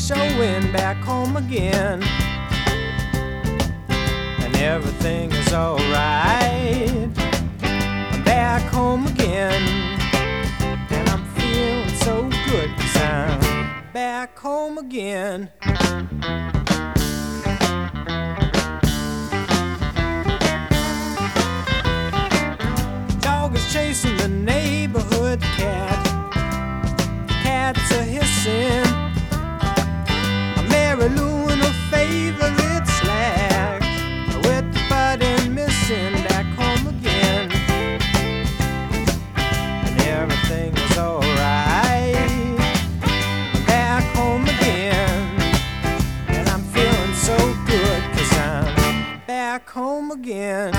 showing back home again, and everything is alright. I'm back home again, and I'm feeling so good 'cause I'm back home again. Dog is chasing the neighborhood cat. Cats are hissing. Mary Lou and her favorite slack, with the button missing, back home again, and everything is alright. Back home again, and I'm feeling so good 'cause I'm back home again.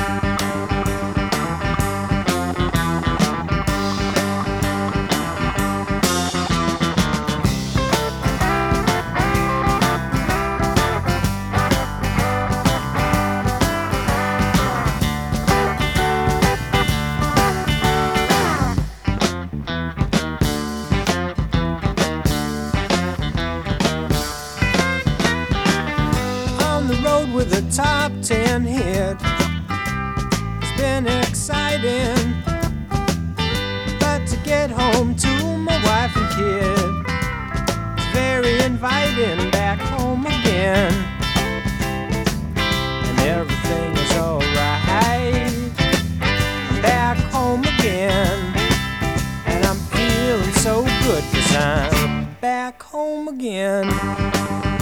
With a top 10 hit, it's been exciting, but to get home to my wife and kid, it's very inviting. Back home again, and everything is alright. Back home again, and I'm feeling so good 'cause I'm back home again.